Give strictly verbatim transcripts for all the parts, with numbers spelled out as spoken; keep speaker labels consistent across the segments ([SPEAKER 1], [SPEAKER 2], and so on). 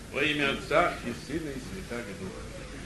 [SPEAKER 1] Во имя Отца и Сына и Святаго Духа.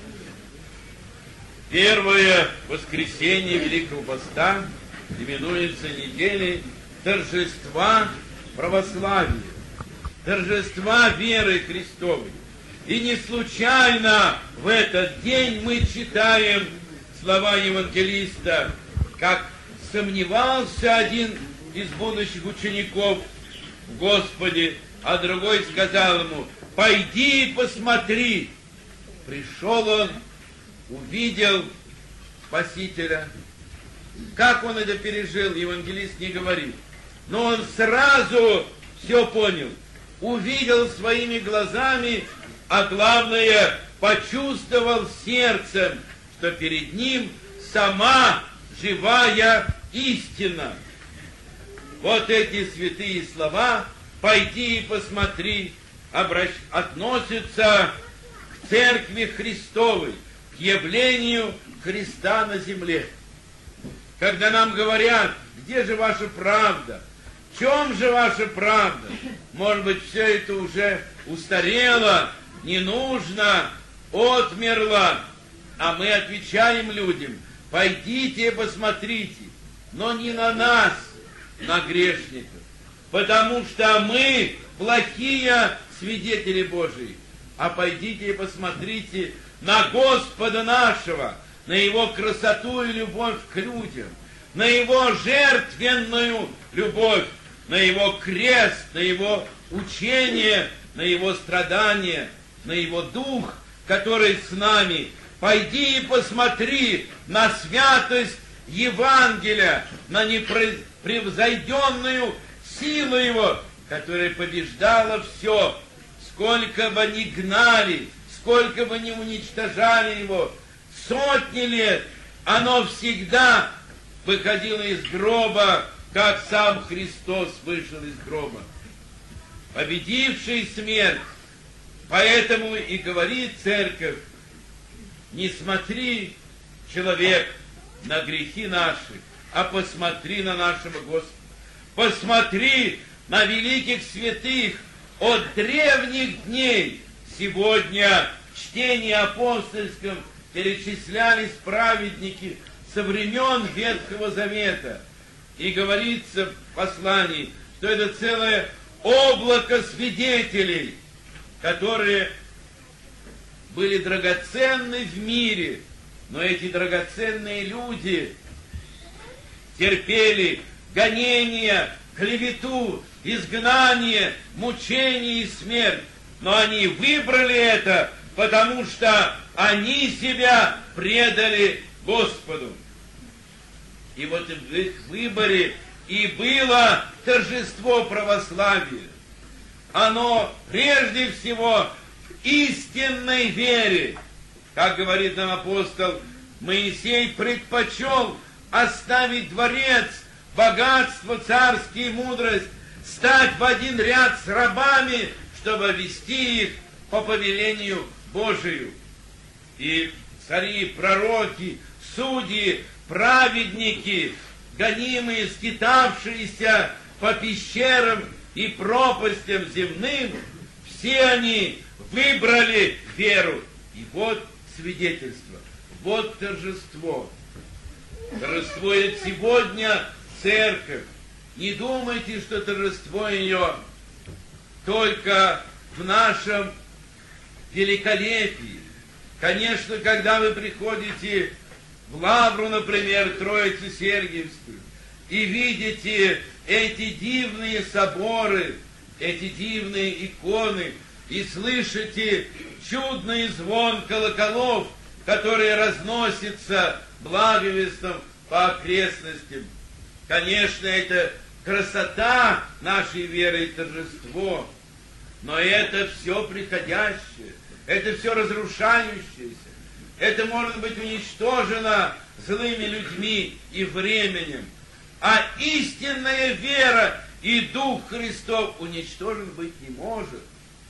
[SPEAKER 1] Первое воскресенье Великого Поста именуется неделей торжества православия, торжества веры Христовой. И не случайно в этот день мы читаем слова евангелиста, как сомневался один из будущих учеников в Господе, а другой сказал ему: пойди и посмотри. Пришел он, увидел Спасителя. Как он это пережил, евангелист не говорит. Но он сразу все понял. Увидел своими глазами, а главное, почувствовал сердцем, что перед ним сама живая истина. Вот эти святые слова «пойди и посмотри» обращ... относятся к Церкви Христовой, к явлению Христа на земле. Когда нам говорят: где же ваша правда? В чем же ваша правда? Может быть, все это уже устарело, не нужно, отмерло. А мы отвечаем людям: пойдите и посмотрите, но не на нас, на грешников, потому что мы плохие свидетели Божии. А пойдите и посмотрите на Господа нашего, на Его красоту и любовь к людям, на Его жертвенную любовь, на Его крест, на Его учение, на Его страдания, на Его Дух, который с нами. Пойди и посмотри на святость Евангелия, на непревзойденную силу Его, которая побеждала все. Сколько бы ни гнали, сколько бы ни уничтожали Его, сотни лет, оно всегда выходило из гроба, как сам Христос вышел из гроба, победивший смерть. Поэтому и говорит Церковь: не смотри, человек, на грехи наши, а посмотри на нашего Господа. Посмотри на великих святых от древних дней. Сегодня в чтении апостольском перечислялись праведники со времен Ветхого Завета. И говорится в послании, что это целое облако свидетелей, которые были драгоценны в мире, но эти драгоценные люди терпели гонения, клевету, изгнание, мучение и смерть. Но они выбрали это, потому что они себя предали Господу. И вот в их выборе и было торжество православия. Оно прежде всего в истинной вере. Как говорит нам апостол, Моисей предпочел оставить дворец, богатство, царские мудрость, стать в один ряд с рабами, чтобы вести их по повелению Божию. И цари, пророки, судьи, праведники, гонимые, скитавшиеся по пещерам и пропастям земным, все они выбрали веру. И вот свидетельство, вот торжество. Торжествует сегодня Церковь. Не думайте, что торжество ее только в нашем великолепии. Конечно, когда вы приходите в Лавру, например, Троицу Сергиевскую, и видите эти дивные соборы, эти дивные иконы, и слышите чудный звон колоколов, которые разносятся благовестом по окрестностям. Конечно, это красота нашей веры и торжество, но это все приходящее, это все разрушающееся, это может быть уничтожено злыми людьми и временем, а истинная вера и Дух Христов уничтожен быть не может.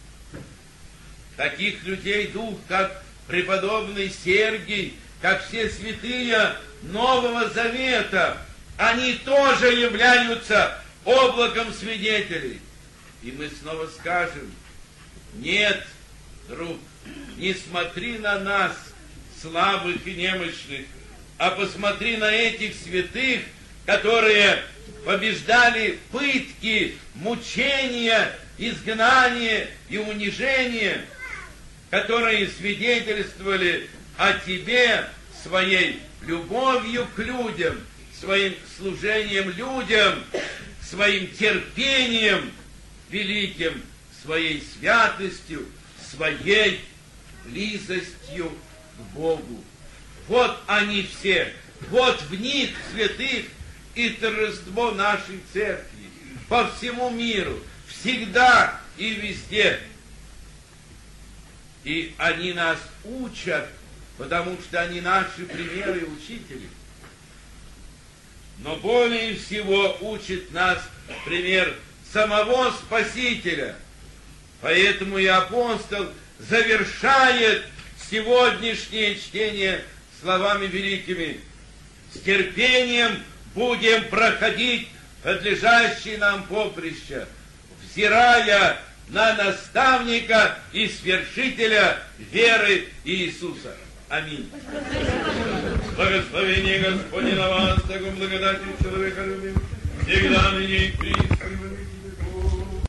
[SPEAKER 1] Таких людей Дух, как преподобный Сергий, как все святые Нового Завета, они тоже являются облаком свидетелей. И мы снова скажем: нет друг, не смотри на нас, слабых и немощных, а посмотри на этих святых, которые побеждали пытки, мучения, изгнание и унижение, которые свидетельствовали о тебе своей любовью к людям, своим служением людям, своим терпением великим, своей святостью, своей близостью к Богу. Вот они все, вот в них, святых, и торжество нашей церкви по всему миру, всегда и везде. И они нас учат, потому что они наши примеры и учители. Но более всего учит нас пример самого Спасителя. Поэтому и апостол завершает сегодняшнее чтение словами великими: «С терпением будем проходить подлежащие нам поприща, взирая на наставника и свершителя веры Иисуса». Аминь. Благословение Господне на вас, таком благодатью человека любим, всегда ныне и присно.